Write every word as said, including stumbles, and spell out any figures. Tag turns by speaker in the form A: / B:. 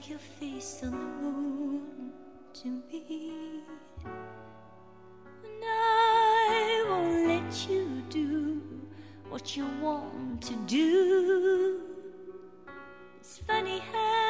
A: like your face on the moon to me. And I won't let you do what you want to do. It's funny how